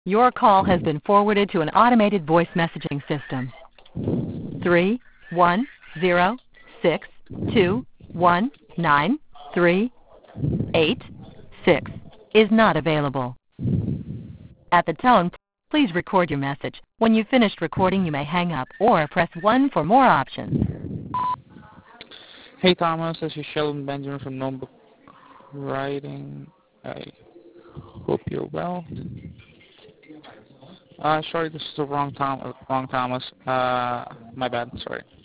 Your call has been forwarded to an automated voice messaging system. 31062193886 is not available. At the tone, please record your message. When you've finished recording, you may hang up or press 1 for more options. Hey Thomas, this is Sheldon Benjamin from Notebook Writing. I hope you're well. Sorry, this is the wrong Thomas. My bad. Sorry.